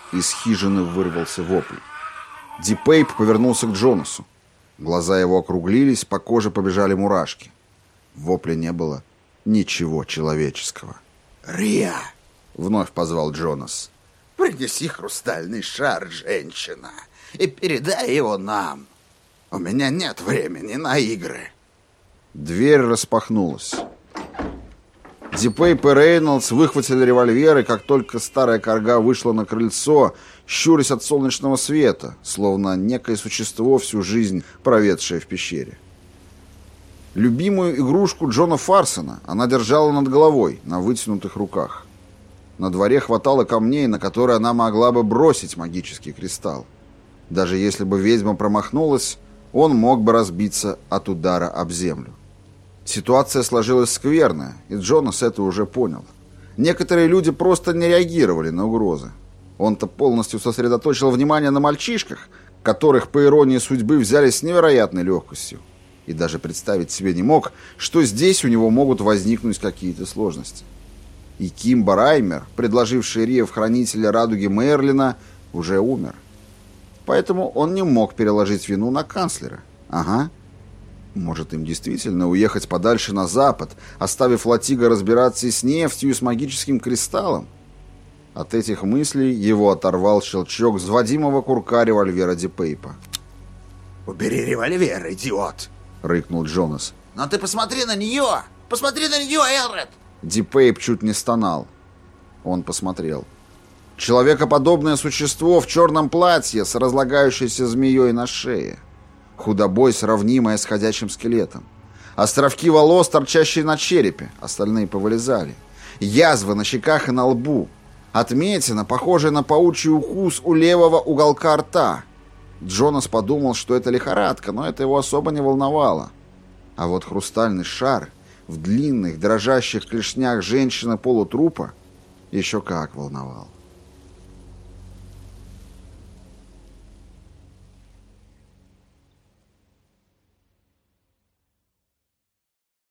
Из хижины вырвался вопль. Дипейп повернулся к Джонасу. Глаза его округлились, по коже побежали мурашки. В вопле не было ничего человеческого. «Риа!» — вновь позвал Джонас. «Принеси хрустальный шар, женщина, и передай его нам. У меня нет времени на игры». Дверь распахнулась. Дипейп и Рейнольдс выхватили револьверы, как только старая карга вышла на крыльцо, щурясь от солнечного света, словно некое существо, всю жизнь проведшее в пещере. Любимую игрушку Джона Фарсона она держала над головой, на вытянутых руках. На дворе хватало камней, на которые она могла бы бросить магический кристалл. Даже если бы ведьма промахнулась, он мог бы разбиться от удара об землю. Ситуация сложилась скверная, и Джонас это уже понял. Некоторые люди просто не реагировали на угрозы. Он-то полностью сосредоточил внимание на мальчишках, которых, по иронии судьбы, взяли с невероятной легкостью. И даже представить себе не мог, что здесь у него могут возникнуть какие-то сложности. И Кимба Раймер, предложивший Риа в хранителя радуги Мерлина, уже умер. Поэтому он не мог переложить вину на канцлера. Ага. Может, им действительно уехать подальше на запад, оставив Латига разбираться и с нефтью, и с магическим кристаллом? От этих мыслей его оторвал щелчок взводимого курка револьвера Дипейпа. «Убери револьвер, идиот!» — рыкнул Джонас. «Но ты посмотри на нее! Посмотри на нее, Элред!» Дипейп чуть не стонал. Он посмотрел. Человекоподобное существо в черном платье с разлагающейся змеей на шее. Худобой, сравнимая с ходячим скелетом. Островки волос, торчащие на черепе. Остальные повылезали. Язвы на щеках и на лбу. Отметина, похожая на паучий укус у левого уголка рта. Джонас подумал, что это лихорадка, но это его особо не волновало. А вот хрустальный шар в длинных, дрожащих клешнях женщины-полутрупа еще как волновал.